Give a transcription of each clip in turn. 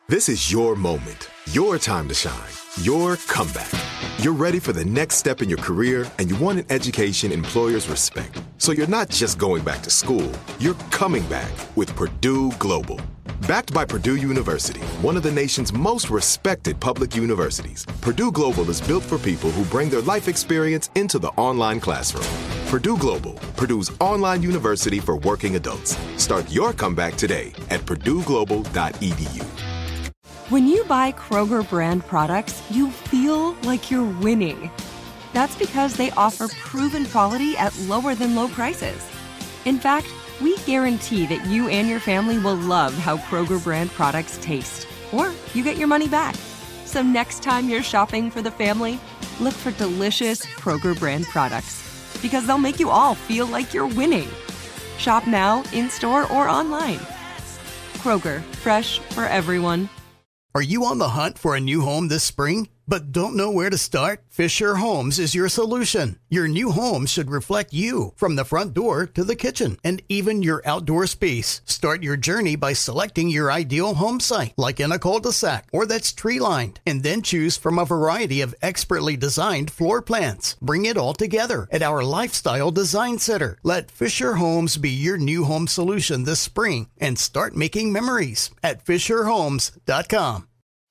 This is your moment, your time to shine, your comeback. You're ready for the next step in your career, and you want an education employers respect. So you're not just going back to school, you're coming back with Purdue Global. Backed by Purdue University, one of the nation's most respected public universities, Purdue Global is built for people who bring their life experience into the online classroom. Purdue Global, Purdue's online university for working adults. Start your comeback today at purdueglobal.edu. When you buy Kroger brand products, you feel like you're winning. That's because they offer proven quality at lower than low prices. In fact, we guarantee that you and your family will love how Kroger brand products taste, or you get your money back. So next time you're shopping for the family, look for delicious Kroger brand products, because they'll make you all feel like you're winning. Shop now, in-store, or online. Kroger, fresh for everyone. Are you on the hunt for a new home this spring, but don't know where to start? Fisher Homes is your solution. Your new home should reflect you, from the front door to the kitchen, and even your outdoor space. Start your journey by selecting your ideal home site, like in a cul-de-sac or that's tree-lined, and then choose from a variety of expertly designed floor plans. Bring it all together at our Lifestyle Design Center. Let Fisher Homes be your new home solution this spring, and start making memories at FisherHomes.com.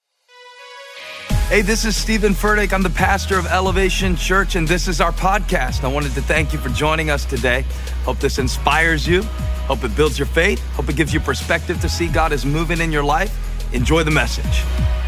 Hey, this is Stephen Furtick. I'm the pastor of Elevation Church, and this is our podcast. I wanted to thank you for joining us today. Hope this inspires you. Hope it builds your faith. Hope it gives you perspective to see God is moving in your life. Enjoy the message.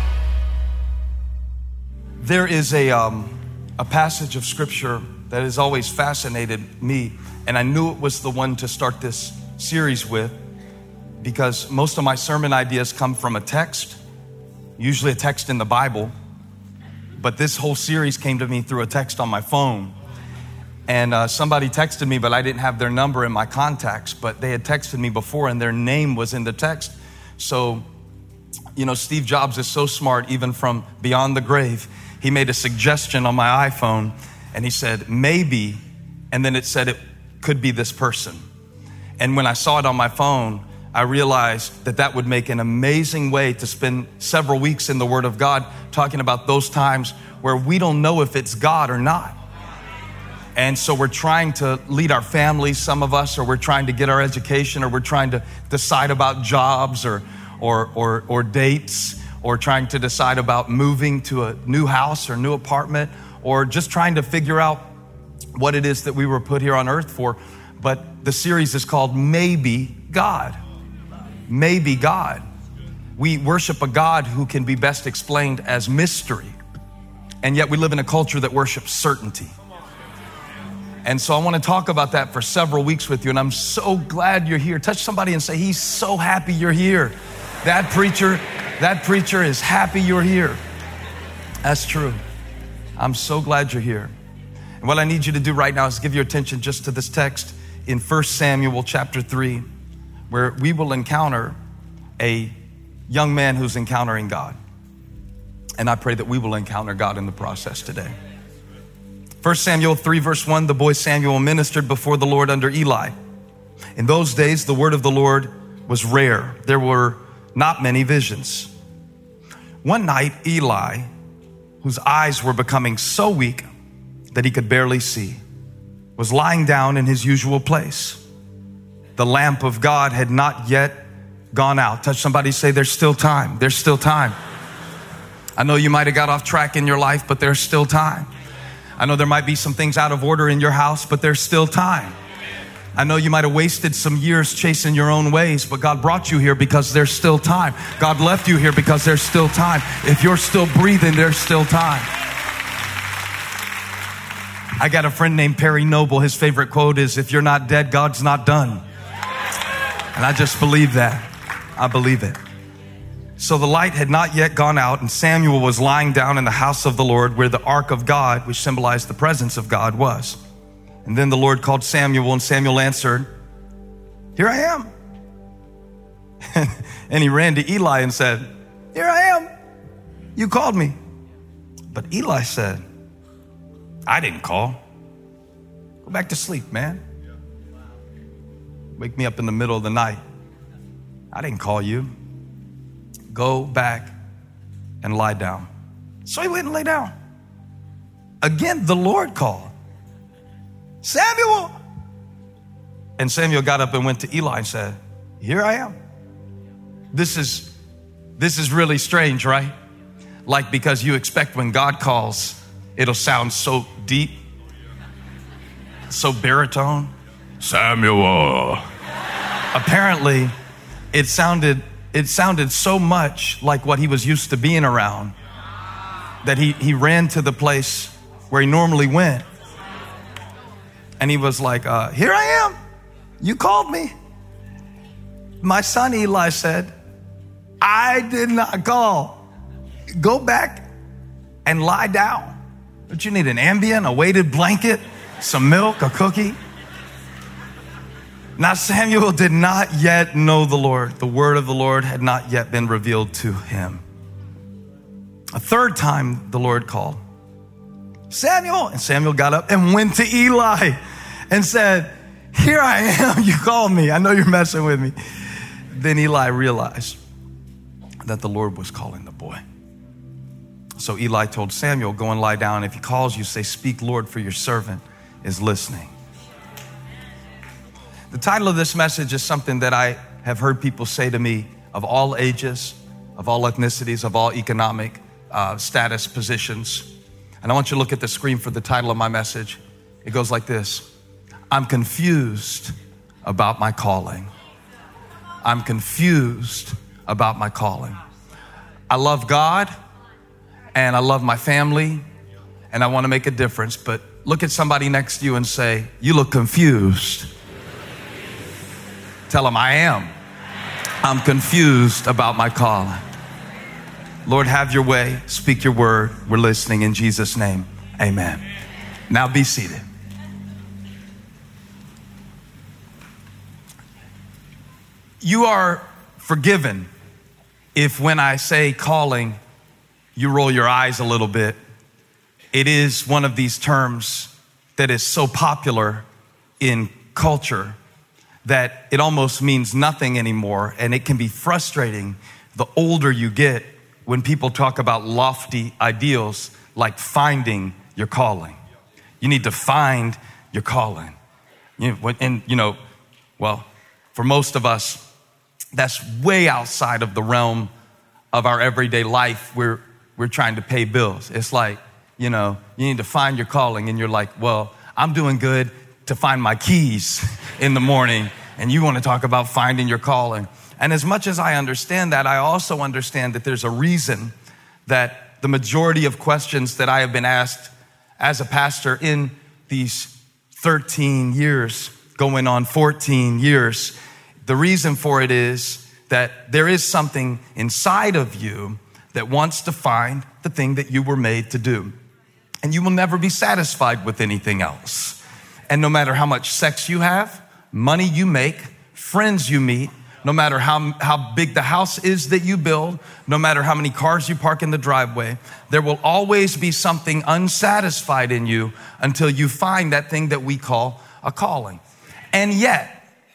There is a passage of scripture that has always fascinated me, and I knew it was the one to start this series with, because most of my sermon ideas come from a text, usually a text in the Bible. But this whole series came to me through a text on my phone. And somebody texted me, but I didn't have their number in my contacts. But they had texted me before, and their name was in the text. So, you know, Steve Jobs is so smart, even from beyond the grave. He made a suggestion on my iPhone, and he said, maybe, and then it said it could be this person. And when I saw it on my phone, I realized that that would make an amazing way to spend several weeks in the Word of God, talking about those times where we don't know if it's God or not. And so we're trying to lead our families, some of us, or we're trying to get our education, or we're trying to decide about jobs or dates, or trying to decide about moving to a new house or new apartment, or just trying to figure out what it is that we were put here on earth for. But the series is called Maybe God. Maybe God. We worship a God who can be best explained as mystery. And yet we live in a culture that worships certainty. And so I want to talk about that for several weeks with you. And I'm so glad you're here. Touch somebody and say, he's so happy you're here. That preacher is happy you're here. That's true. I'm so glad you're here. And what I need you to do right now is give your attention just to this text in 1 Samuel chapter 3. Where we will encounter a young man who's encountering God. And I pray that we will encounter God in the process today. 1 Samuel 3 verse 1, the boy Samuel ministered before the Lord under Eli. In those days, the word of the Lord was rare. There were not many visions. One night, Eli, whose eyes were becoming so weak that he could barely see, was lying down in his usual place. The lamp of God had not yet gone out. Touch somebody, say, there's still time. There's still time. I know you might have got off track in your life, but there's still time. I know there might be some things out of order in your house, but there's still time. I know you might have wasted some years chasing your own ways, but God brought you here because there's still time. God left you here because there's still time. If you're still breathing, there's still time. I got a friend named Perry Noble. His favorite quote is, if you're not dead, God's not done. And I just believe that. I believe it. So the light had not yet gone out, and Samuel was lying down in the house of the Lord where the ark of God, which symbolized the presence of God, was. And then the Lord called Samuel, and Samuel answered, here I am. And he ran to Eli and said, here I am. You called me. But Eli said, I didn't call. Go back to sleep, man. Wake me up in the middle of the night. I didn't call you. go back and lie down. So he went and lay down. Again, the Lord called, Samuel. And Samuel got up and went to Eli and said, here I am. This is really strange, right? Like, because you expect when God calls, it'll sound so deep, so baritone. Samuel. Apparently, it sounded so much like what he was used to being around that he ran to the place where he normally went. And he was like, here I am. You called me. My son Eli said, I did not call. Go back and lie down. Don't you need an Ambien, a weighted blanket, some milk, a cookie? Now Samuel did not yet know the Lord. The word of the Lord had not yet been revealed to him. A third time the Lord called, Samuel. And Samuel got up and went to Eli and said, here I am. You called me. I know you're messing with me. Then Eli realized that the Lord was calling the boy. So Eli told Samuel, go and lie down. If he calls you, say, speak, Lord, for your servant is listening. The title of this message is something that I have heard people say to me of all ages, of all ethnicities, of all economic status, positions. And I want you to look at the screen for the title of my message. It goes like this. I'm confused about my calling. I'm confused about my calling. I love God and I love my family and I want to make a difference, but look at somebody next to you and say, you look confused. Tell them I am. I'm confused about my calling. Lord, have your way. Speak your word. We're listening in Jesus' name. Amen. Now be seated. You are forgiven if when I say calling, you roll your eyes a little bit. It is one of these terms that is so popular in culture that it almost means nothing anymore, and it can be frustrating the older you get when people talk about lofty ideals like finding your calling. You need to find your calling. Well, for most of us, that's way outside of the realm of our everyday life. We're trying to pay bills. It's like, you need to find your calling, and you're like, well, I'm doing good to find my keys in the morning, and you want to talk about finding your calling. And as much as I understand that, I also understand that there's a reason that the majority of questions that I have been asked as a pastor in these 13 years, going on 14 years, the reason for it is that there is something inside of you that wants to find the thing that you were made to do. And you will never be satisfied with anything else. And no matter how much sex you have, money you make, friends you meet, no matter how big the house is that you build, no matter how many cars you park in the driveway, there will always be something unsatisfied in you until you find that thing that we call a calling. And yet,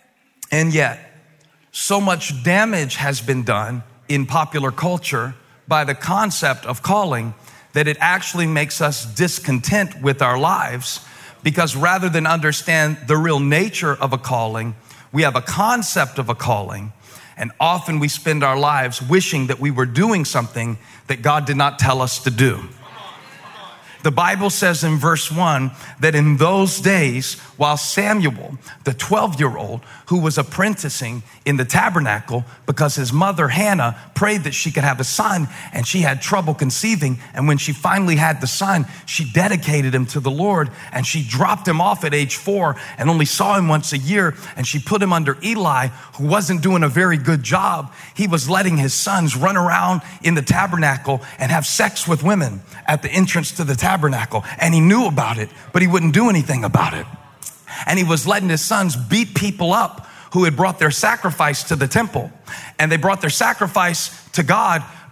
so much damage has been done in popular culture by the concept of calling that it actually makes us discontent with our lives, because rather than understand the real nature of a calling, we have a concept of a calling, and often we spend our lives wishing that we were doing something that God did not tell us to do. The Bible says in verse 1 that in those days, while Samuel, the 12-year-old who was apprenticing in the tabernacle because his mother Hannah prayed that she could have a son and she had trouble conceiving, and when she finally had the son, she dedicated him to the Lord, and she dropped him off at age 4 and only saw him once a year, and she put him under Eli, who wasn't doing a very good job. He was letting his sons run around in the tabernacle and have sex with women at the entrance to the tabernacle, and he knew about it, but he wouldn't do anything about it. And he was letting his sons beat people up who had brought their sacrifice to the temple, and they brought their sacrifice to God,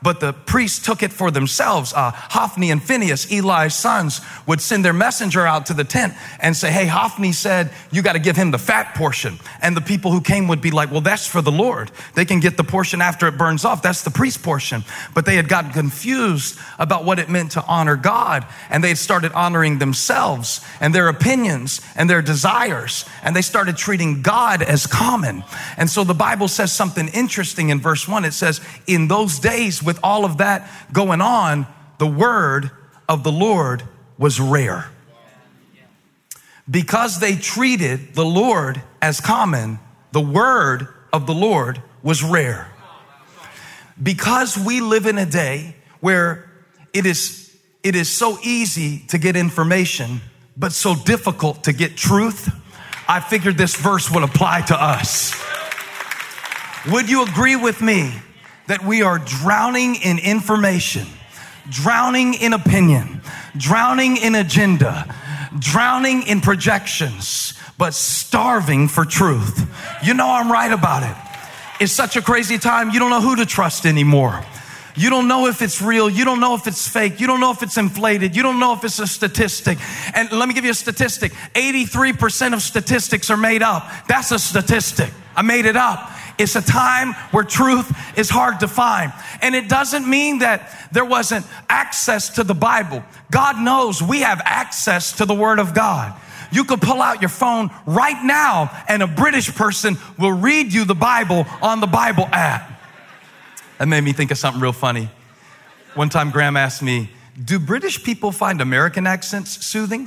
but the priests took it for themselves. Hophni and Phinehas, Eli's sons, would send their messenger out to the tent and say, hey, Hophni said you got to give him the fat portion. And the people who came would be like, well, that's for the Lord. They can get the portion after it burns off. That's the priest portion. But they had gotten confused about what it meant to honor God. And they had started honoring themselves and their opinions and their desires. And they started treating God as common. And so the Bible says something interesting in verse 1. It says, in those days, with all of that going on, the word of the Lord was rare. Because they treated the Lord as common, the word of the Lord was rare. Because we live in a day where it is so easy to get information, but so difficult to get truth, I figured this verse would apply to us. Would you agree with me that we are drowning in information, drowning in opinion, drowning in agenda, drowning in projections, but starving for truth? You know I'm right about it. It's such a crazy time. You don't know who to trust anymore. You don't know if it's real. You don't know if it's fake. You don't know if it's inflated. You don't know if it's a statistic. And let me give you a statistic. 83% of statistics are made up. That's a statistic. I made it up. It's a time where truth is hard to find. And it doesn't mean that there wasn't access to the Bible. God knows we have access to the Word of God. You could pull out your phone right now and a British person will read you the Bible on the Bible app. That made me think of something real funny. One time Graham asked me, do British people find American accents soothing?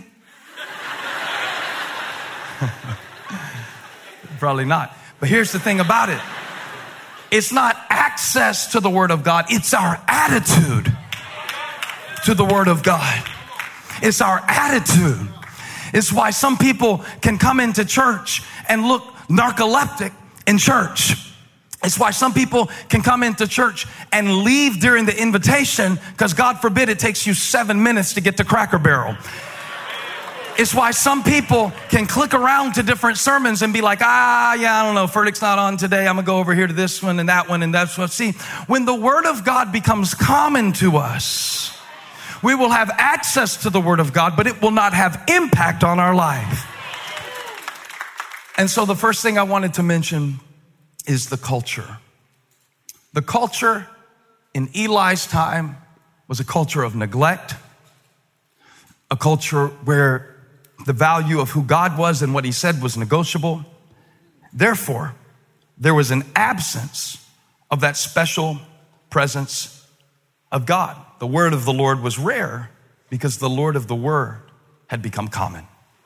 Probably not. But here's the thing about it. It's not access to the Word of God. It's our attitude to the Word of God. It's our attitude. It's why some people can come into church and look narcoleptic in church. It's why some people can come into church and leave during the invitation because God forbid it takes you 7 minutes to get to Cracker Barrel. It's why some people can click around to different sermons and be like, I don't know, verdict's not on today. I'm going to go over here to this one and that one and that's what. See, when the Word of God becomes common to us, we will have access to the Word of God, but it will not have impact on our life. And so the first thing I wanted to mention is the culture. The culture in Eli's time was a culture of neglect, a culture where the value of who God was and what he said was negotiable. Therefore, there was an absence of that special presence of God. The word of the Lord was rare because the Lord of the word had become common.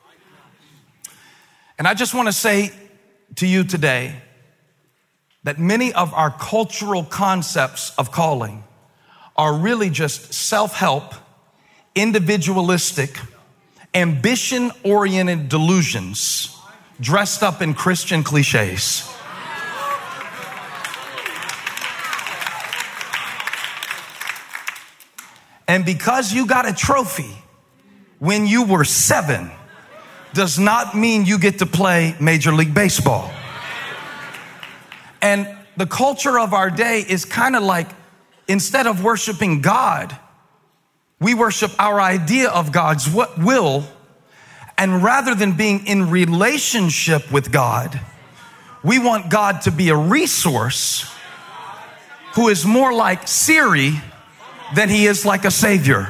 And I just want to say to you today that many of our cultural concepts of calling are really just self-help, individualistic, ambition-oriented delusions dressed up in Christian cliches. And because you got a trophy when you were 7 does not mean you get to play Major League Baseball. And the culture of our day is kind of like, instead of worshiping God, we worship our idea of God's will. And rather than being in relationship with God, we want God to be a resource who is more like Siri than he is like a savior.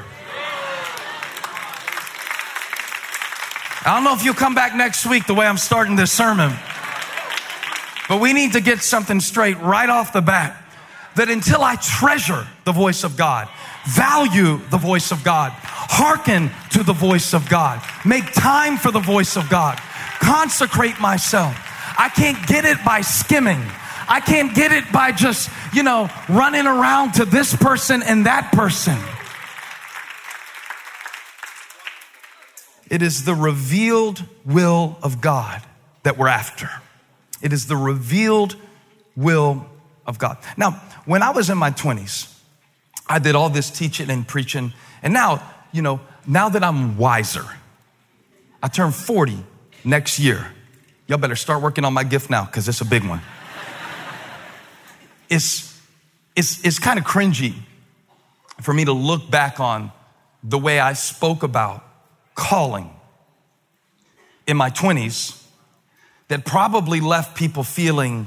I don't know if you'll come back next week the way I'm starting this sermon, but we need to get something straight right off the bat, that until I treasure the voice of God, value the voice of God, hearken to the voice of God, make time for the voice of God, consecrate myself. I can't get it by skimming. I can't get it by just, running around to this person and that person. It is the revealed will of God that we're after. It is the revealed will of God. Now, when I was in my 20s, I did all this teaching and preaching. And now, now that I'm wiser, I turn 40 next year. Y'all better start working on my gift now because it's a big one. It's kind of cringy for me to look back on the way I spoke about calling in my 20s that probably left people feeling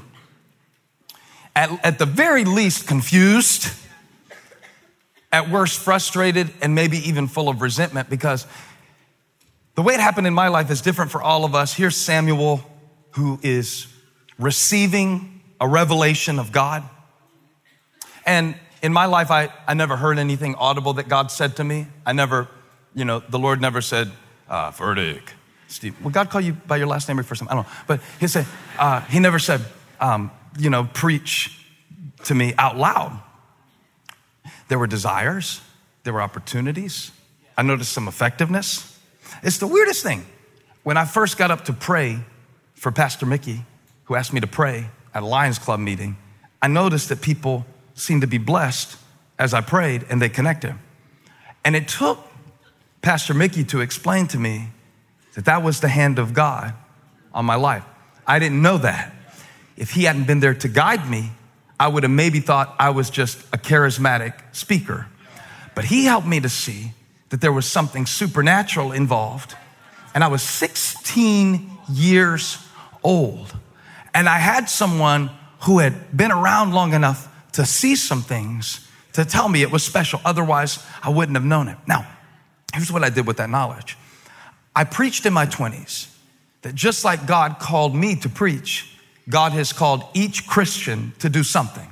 at the very least confused, at worst frustrated, and maybe even full of resentment, because the way it happened in my life is different for all of us. Here's Samuel, who is receiving a revelation of God. And in my life, I never heard anything audible that God said to me. I never, the Lord never said, Furtick, Steve. Will God call you by your last name or first name? I don't know. But he never said, preach to me out loud. There were desires. There were opportunities. I noticed some effectiveness. It's the weirdest thing. When I first got up to pray for Pastor Mickey, who asked me to pray at a Lions Club meeting, I noticed that people seemed to be blessed as I prayed, and they connected. And it took Pastor Mickey to explain to me that was the hand of God on my life. I didn't know that. If he hadn't been there to guide me, I would have maybe thought I was just a charismatic speaker. But he helped me to see that there was something supernatural involved. And I was 16 years old. And I had someone who had been around long enough to see some things to tell me it was special. Otherwise, I wouldn't have known it. Now, here's what I did with that knowledge. I preached in my 20s that just like God called me to preach, God has called each Christian to do something.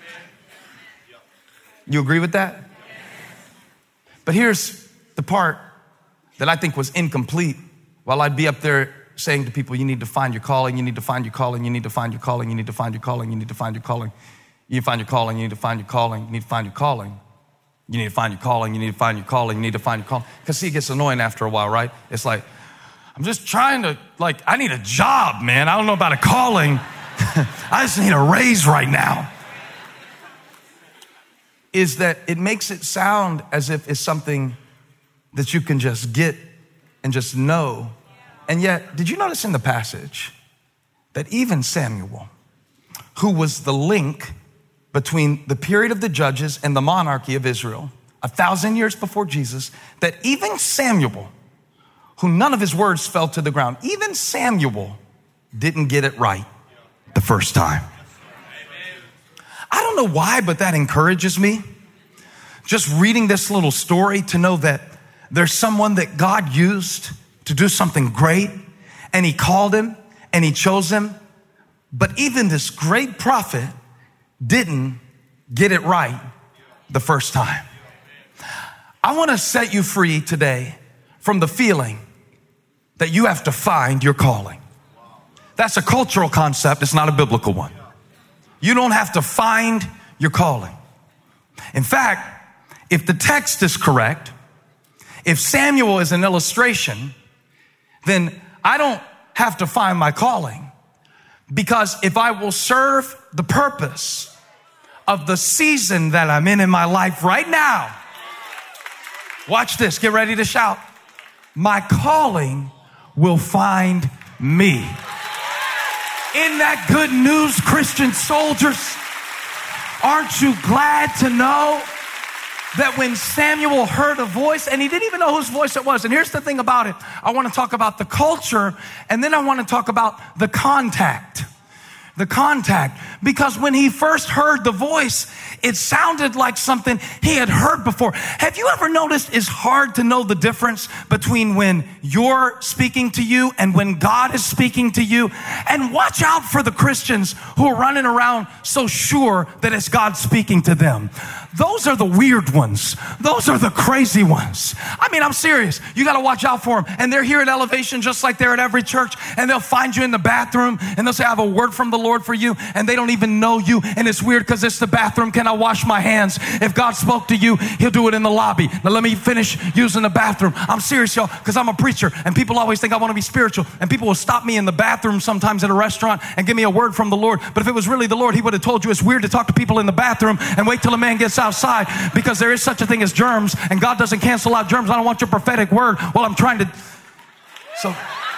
You agree with that? But here's the part that I think was incomplete. While I'd be up there saying to people, you need to find your calling, you need to find your calling, you need to find your calling, you need to find your calling, you need to find your calling, you need to find your calling, you need to find your calling, you need to find your calling, you need to find your calling, you need to find your calling, you need to find your calling. Because see, it gets annoying after a while, right? It's like, I'm just trying to, I need a job, man. I don't know about a calling. I just need a raise right now. Is that it makes it sound as if it's something that you can just get and just know. And yet, did you notice in the passage that even Samuel, who was the link between the period of the judges and the monarchy of Israel, 1,000 years before Jesus, that even Samuel, who none of his words fell to the ground, even Samuel didn't get it right the first time. I don't know why, but that encourages me. Just reading this little story to know that there's someone that God used to do something great, and he called him and he chose him. But even this great prophet didn't get it right the first time. I want to set you free today from the feeling that you have to find your calling. That's a cultural concept. It's not a biblical one. You don't have to find your calling. In fact, if the text is correct, if Samuel is an illustration, then I don't have to find my calling, because if I will serve the purpose of the season that I'm in my life right now, watch this, get ready to shout, my calling will find me. In that good news, Christian soldiers, aren't you glad to know that when Samuel heard a voice, and he didn't even know whose voice it was. And here's the thing about it. I want to talk about the culture, and then I want to talk about the contact. The contact. Because when he first heard the voice, it sounded like something he had heard before. Have you ever noticed it's hard to know the difference between when you're speaking to you and when God is speaking to you? And watch out for the Christians who are running around so sure that it's God speaking to them. Those are the weird ones. Those are the crazy ones. I mean, I'm serious. You got to watch out for them. And they're here at Elevation just like they're at every church. And they'll find you in the bathroom and they'll say, I have a word from the Lord for you. And they don't even know you. And it's weird because it's the bathroom. Can I wash my hands? If God spoke to you, he'll do it in the lobby. Now let me finish using the bathroom. I'm serious, y'all, because I'm a preacher. And people always think I want to be spiritual. And people will stop me in the bathroom sometimes at a restaurant and give me a word from the Lord. But if it was really the Lord, he would have told you it's weird to talk to people in the bathroom and wait till a man gets outside, because there is such a thing as germs, and God doesn't cancel out germs. I don't want your prophetic word while I'm trying to. So,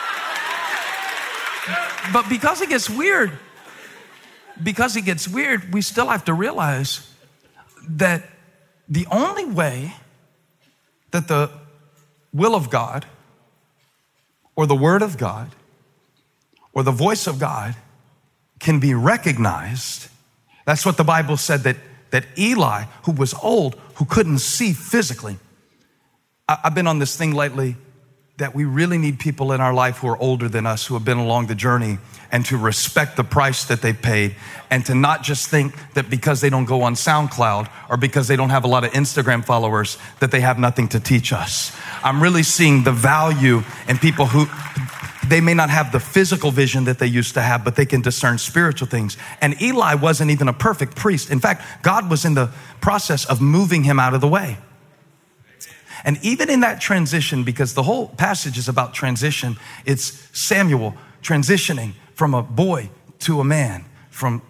but because it gets weird, we still have to realize that the only way that the will of God or the word of God or the voice of God can be recognized, that's what the Bible said that Eli, who was old, who couldn't see physically. I've been on this thing lately that we really need people in our life who are older than us, who have been along the journey, and to respect the price that they paid, and to not just think that because they don't go on SoundCloud or because they don't have a lot of Instagram followers that they have nothing to teach us. I'm really seeing the value in people who, they may not have the physical vision that they used to have, but they can discern spiritual things. And Eli wasn't even a perfect priest. In fact, God was in the process of moving him out of the way. And even in that transition, because the whole passage is about transition, it's Samuel transitioning from a boy to a man, from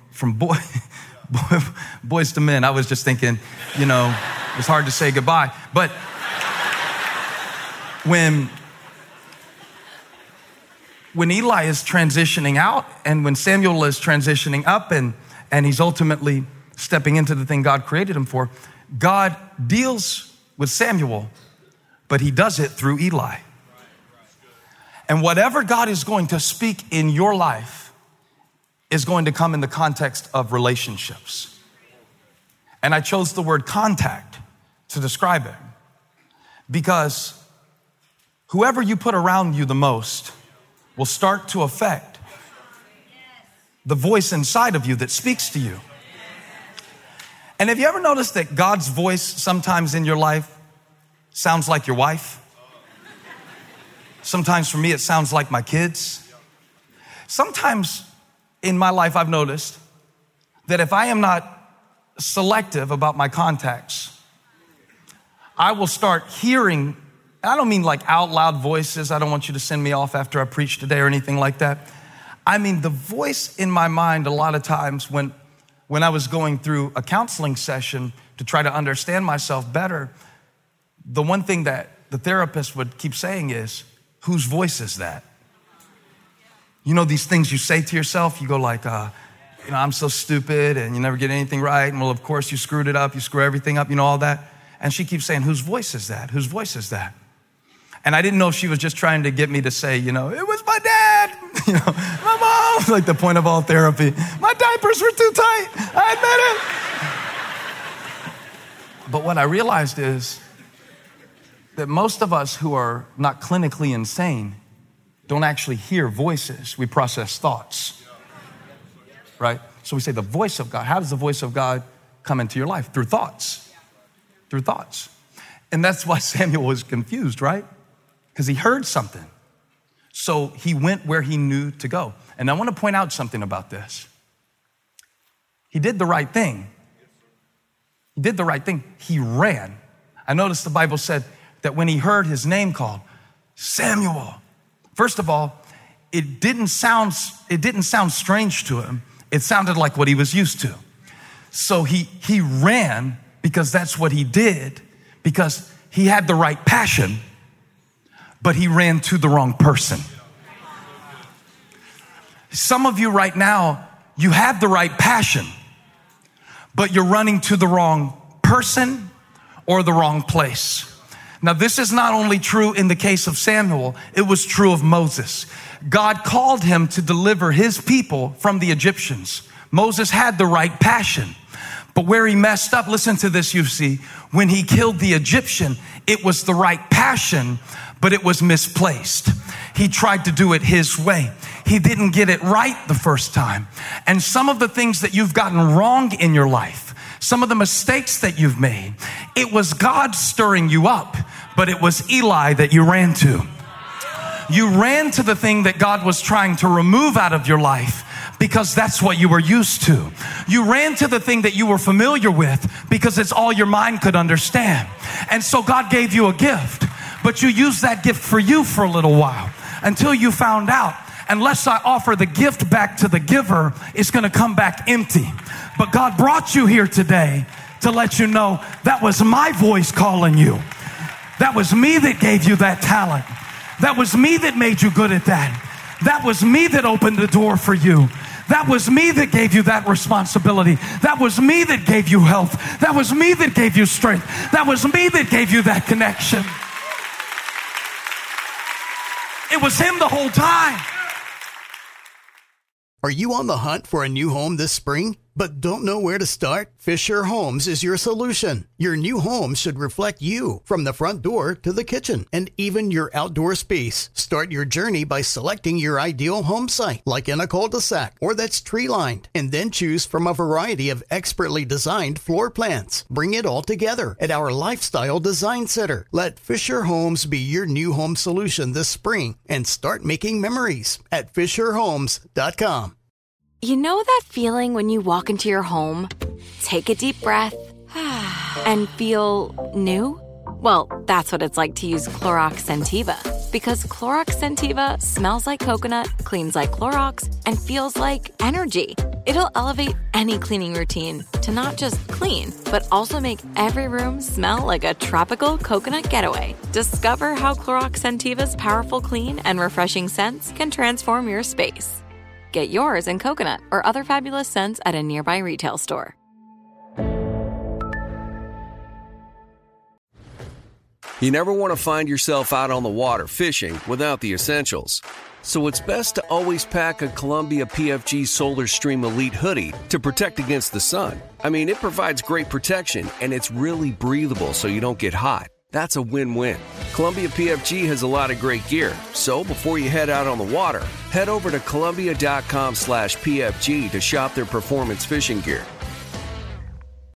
boys to men. I was just thinking, it's hard to say goodbye. But when Eli is transitioning out and when Samuel is transitioning up and he's ultimately stepping into the thing God created him for, God deals with Samuel, but he does it through Eli. And whatever God is going to speak in your life is going to come in the context of relationships. And I chose the word contact to describe it because whoever you put around you the most will start to affect the voice inside of you that speaks to you. And have you ever noticed that God's voice sometimes in your life sounds like your wife? Sometimes for me, it sounds like my kids. Sometimes in my life, I've noticed that if I am not selective about my contacts, I will start hearing, I don't mean like out loud voices. I don't want you to send me off after I preach today or anything like that. I mean the voice in my mind a lot of times when I was going through a counseling session to try to understand myself better, the one thing that the therapist would keep saying is, whose voice is that? These things you say to yourself, you go like, I'm so stupid and you never get anything right. And well, of course you screwed it up. You screw everything up, all that. And she keeps saying, whose voice is that? Whose voice is that? And I didn't know if she was just trying to get me to say, it was my dad, my mom, like the point of all therapy. My diapers were too tight, I admit it. But what I realized is that most of us who are not clinically insane don't actually hear voices. We process thoughts, right? So we say the voice of God. How does the voice of God come into your life? Through thoughts, through thoughts. And that's why Samuel was confused, right? Because he heard something. So he went where he knew to go. And I want to point out something about this. He did the right thing. He did the right thing. He ran. I noticed the Bible said that when he heard his name called, Samuel, first of all, it didn't sound strange to him. It sounded like what he was used to. So he ran because that's what he did, because he had the right passion, but he ran to the wrong person. Some of you right now, you have the right passion, but you're running to the wrong person or the wrong place. Now, this is not only true in the case of Samuel, it was true of Moses. God called him to deliver his people from the Egyptians. Moses had the right passion, but where he messed up, listen to this, you see, when he killed the Egyptian, it was the right passion, but it was misplaced. He tried to do it his way. He didn't get it right the first time. And some of the things that you've gotten wrong in your life, some of the mistakes that you've made, it was God stirring you up, but it was Eli that you ran to. You ran to the thing that God was trying to remove out of your life because that's what you were used to. You ran to the thing that you were familiar with because it's all your mind could understand. And so God gave you a gift, but you used that gift for you for a little while until you found out, unless I offer the gift back to the giver, it's going to come back empty. But God brought you here today to let you know that was my voice calling you. That was me that gave you that talent. That was me that made you good at that. That was me that opened the door for you. That was me that gave you that responsibility. That was me that gave you health. That was me that gave you strength. That was me that gave you that connection. It was him the whole time. Are you on the hunt for a new home this spring, but don't know where to start? Fisher Homes is your solution. Your new home should reflect you, from the front door to the kitchen, and even your outdoor space. Start your journey by selecting your ideal home site, like in a cul-de-sac or that's tree-lined, and then choose from a variety of expertly designed floor plans. Bring it all together at our Lifestyle Design Center. Let Fisher Homes be your new home solution this spring and start making memories at FisherHomes.com. You know that feeling when you walk into your home, take a deep breath, and feel new? Well, that's what it's like to use Clorox Scentiva. Because Clorox Scentiva smells like coconut, cleans like Clorox, and feels like energy. It'll elevate any cleaning routine to not just clean, but also make every room smell like a tropical coconut getaway. Discover how Clorox Scentiva's powerful clean and refreshing scents can transform your space. Get yours in coconut or other fabulous scents at a nearby retail store. You never want to find yourself out on the water fishing without the essentials. So it's best to always pack a Columbia PFG Solar Stream Elite hoodie to protect against the sun. I mean, it provides great protection and it's really breathable so you don't get hot. That's a win-win. Columbia PFG has a lot of great gear. So before you head out on the water, head over to Columbia.com/PFG to shop their performance fishing gear.